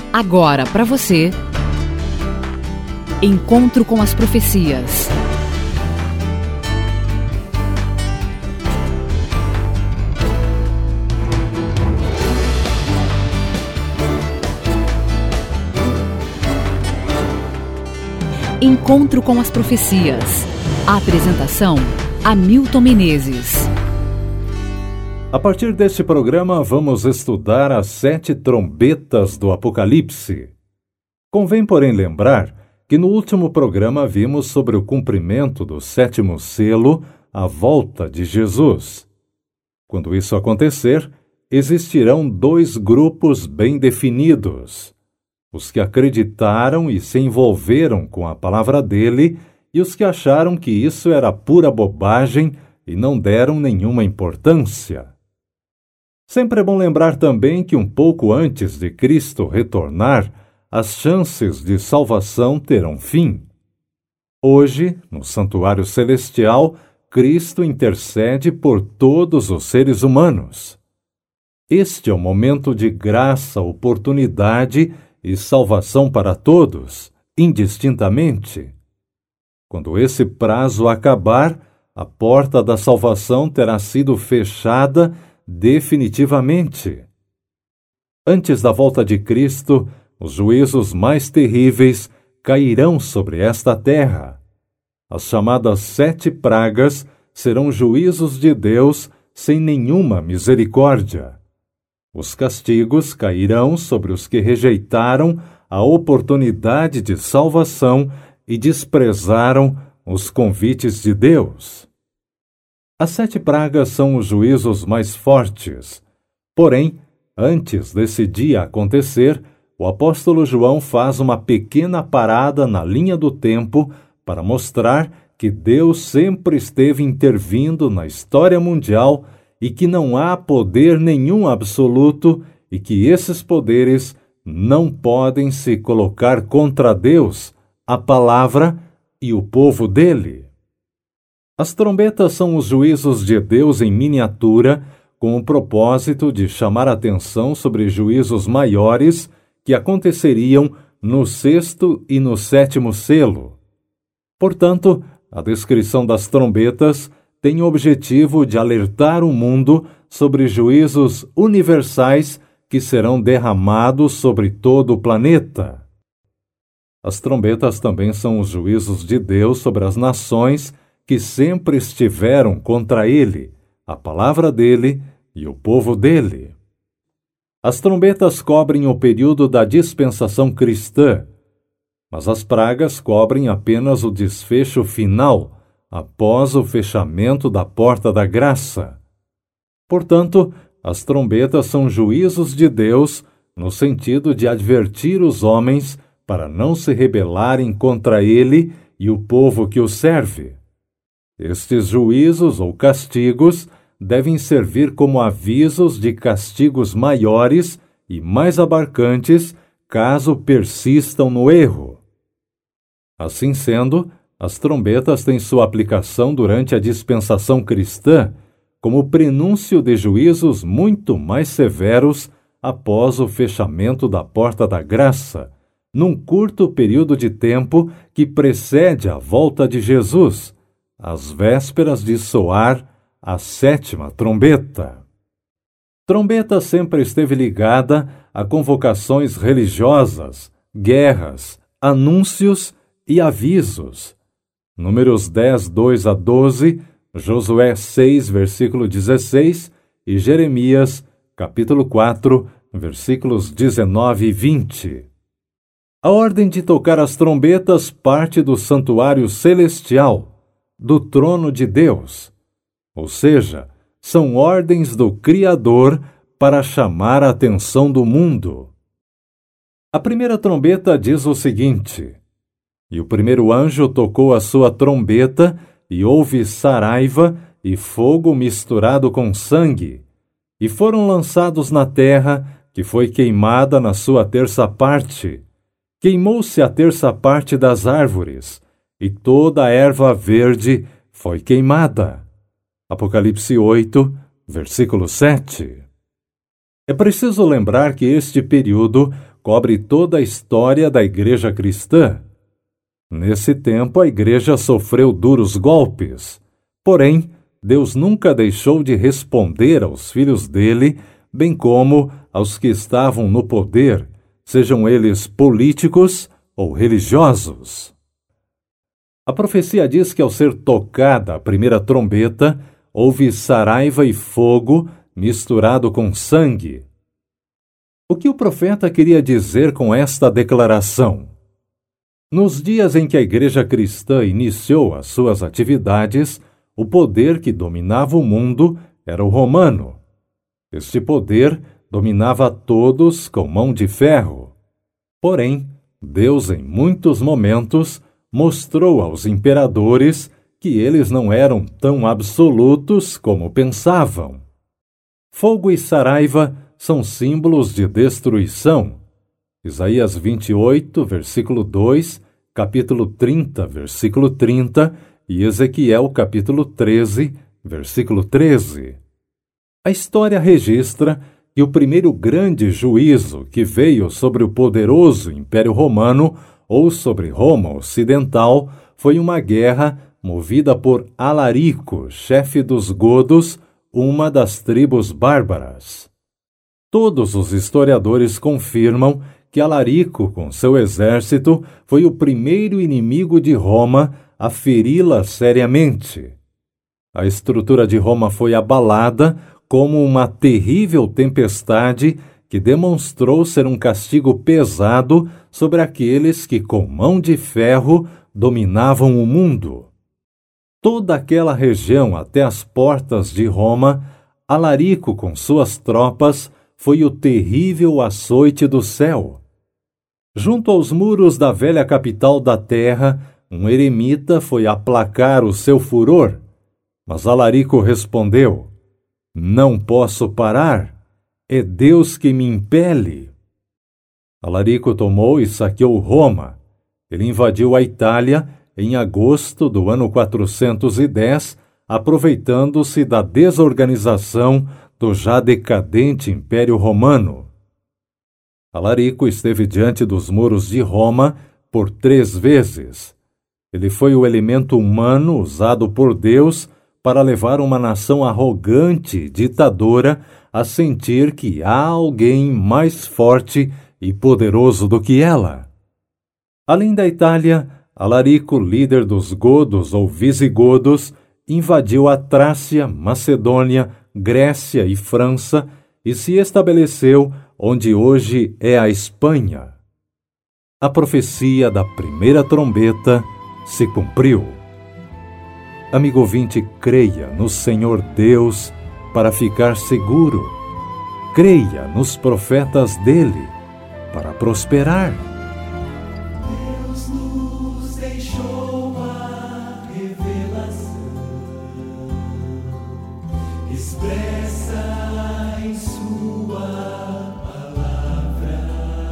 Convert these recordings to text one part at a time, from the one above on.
Agora para você, Encontro com as Profecias. Encontro com as Profecias. A apresentação: Hamilton Menezes. A partir deste programa, vamos estudar as 7 trombetas do Apocalipse. Convém, porém, lembrar que no último programa vimos sobre o cumprimento do 7º selo, a volta de Jesus. Quando isso acontecer, existirão 2 grupos bem definidos: os que acreditaram e se envolveram com a palavra dele e os que acharam que isso era pura bobagem e não deram nenhuma importância. Sempre é bom lembrar também que um pouco antes de Cristo retornar, as chances de salvação terão fim. Hoje, no santuário celestial, Cristo intercede por todos os seres humanos. Este é o momento de graça, oportunidade e salvação para todos, indistintamente. Quando esse prazo acabar, a porta da salvação terá sido fechada definitivamente. Antes da volta de Cristo, os juízos mais terríveis cairão sobre esta terra. As chamadas 7 pragas serão juízos de Deus sem nenhuma misericórdia. Os castigos cairão sobre os que rejeitaram a oportunidade de salvação e desprezaram os convites de Deus. As 7 pragas são os juízos mais fortes. Porém, antes desse dia acontecer, o apóstolo João faz uma pequena parada na linha do tempo para mostrar que Deus sempre esteve intervindo na história mundial e que não há poder nenhum absoluto e que esses poderes não podem se colocar contra Deus, a palavra e o povo dele. As trombetas são os juízos de Deus em miniatura, com o propósito de chamar atenção sobre juízos maiores que aconteceriam no 6º e no 7º selo. Portanto, a descrição das trombetas tem o objetivo de alertar o mundo sobre juízos universais que serão derramados sobre todo o planeta. As trombetas também são os juízos de Deus sobre as nações que sempre estiveram contra ele, a palavra dele e o povo dele. As trombetas cobrem o período da dispensação cristã, mas as pragas cobrem apenas o desfecho final, após o fechamento da porta da graça. Portanto, as trombetas são juízos de Deus no sentido de advertir os homens para não se rebelarem contra ele e o povo que o serve. Estes juízos ou castigos devem servir como avisos de castigos maiores e mais abarcantes caso persistam no erro. Assim sendo, as trombetas têm sua aplicação durante a dispensação cristã como prenúncio de juízos muito mais severos após o fechamento da porta da graça, num curto período de tempo que precede a volta de Jesus, às vésperas de soar a 7ª trombeta. Trombeta sempre esteve ligada a convocações religiosas, guerras, anúncios e avisos. Números 10, 2 a 12, Josué 6, versículo 16 e Jeremias, capítulo 4, versículos 19 e 20. A ordem de tocar as trombetas parte do santuário celestial, do trono de Deus. Ou seja, são ordens do Criador para chamar a atenção do mundo. A primeira trombeta diz o seguinte: E o primeiro anjo tocou a sua trombeta, e houve saraiva e fogo misturado com sangue, e foram lançados na terra, que foi queimada na sua terça parte. Queimou-se a terça parte das árvores, e toda a erva verde foi queimada. Apocalipse 8, versículo 7. É preciso lembrar que este período cobre toda a história da igreja cristã. Nesse tempo, a igreja sofreu duros golpes. Porém, Deus nunca deixou de responder aos filhos dele, bem como aos que estavam no poder, sejam eles políticos ou religiosos. A profecia diz que ao ser tocada a primeira trombeta, houve saraiva e fogo misturado com sangue. O que o profeta queria dizer com esta declaração? Nos dias em que a igreja cristã iniciou as suas atividades, o poder que dominava o mundo era o romano. Este poder dominava a todos com mão de ferro. Porém, Deus, em muitos momentos, mostrou aos imperadores que eles não eram tão absolutos como pensavam. Fogo e saraiva são símbolos de destruição. Isaías 28, versículo 2, capítulo 30, versículo 30 e Ezequiel, capítulo 13, versículo 13. A história registra que o primeiro grande juízo que veio sobre o poderoso Império Romano ou sobre Roma Ocidental foi uma guerra movida por Alarico, chefe dos godos, uma das tribos bárbaras. Todos os historiadores confirmam que Alarico, com seu exército, foi o primeiro inimigo de Roma a feri-la seriamente. A estrutura de Roma foi abalada como uma terrível tempestade que demonstrou ser um castigo pesado sobre aqueles que, com mão de ferro, dominavam o mundo. Toda aquela região até as portas de Roma, Alarico com suas tropas foi o terrível açoite do céu. Junto aos muros da velha capital da terra, um eremita foi aplacar o seu furor, mas Alarico respondeu: "Não posso parar, é Deus que me impele." Alarico tomou e saqueou Roma. Ele invadiu a Itália em agosto do ano 410, aproveitando-se da desorganização do já decadente Império Romano. Alarico esteve diante dos muros de Roma por 3 vezes. Ele foi o elemento humano usado por Deus para levar uma nação arrogante e ditadora a sentir que há alguém mais forte e poderoso do que ela. Além da Itália, Alarico, líder dos godos ou visigodos, invadiu a Trácia, Macedônia, Grécia e França e se estabeleceu onde hoje é a Espanha. A profecia da primeira trombeta se cumpriu. Amigo ouvinte, creia no Senhor Deus para ficar seguro. Creia nos profetas dele para prosperar. Deus nos deixou a revelação expressa em sua palavra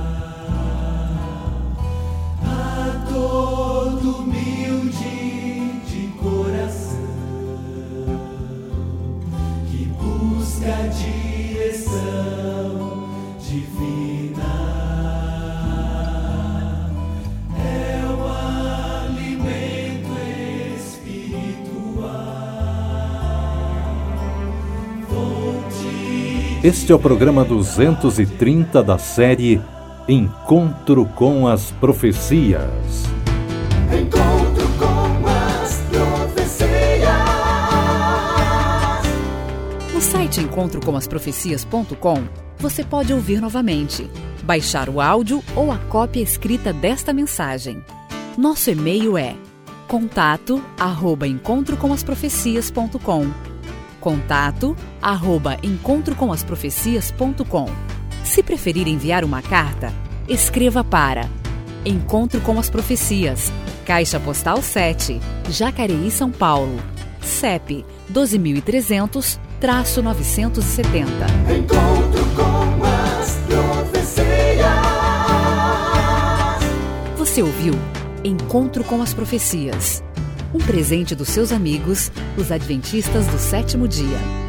a todo humilde de coração que busca a direção divina. É o alimento espiritual. Este é o programa 230 da série Encontro com as Profecias. Encontro com as profecias. No site encontrocomasprofecias.com, você pode ouvir novamente, baixar o áudio ou a cópia escrita desta mensagem. Nosso e-mail é contato@encontrocomasprofecias.com. contato@encontrocomasprofecias.com. Se preferir enviar uma carta, escreva para Encontro com as Profecias, Caixa Postal 7, Jacareí, São Paulo, CEP 12.300-970. Encontro com as profecias. Você ouviu Encontro com as Profecias, um presente dos seus amigos, os Adventistas do Sétimo Dia.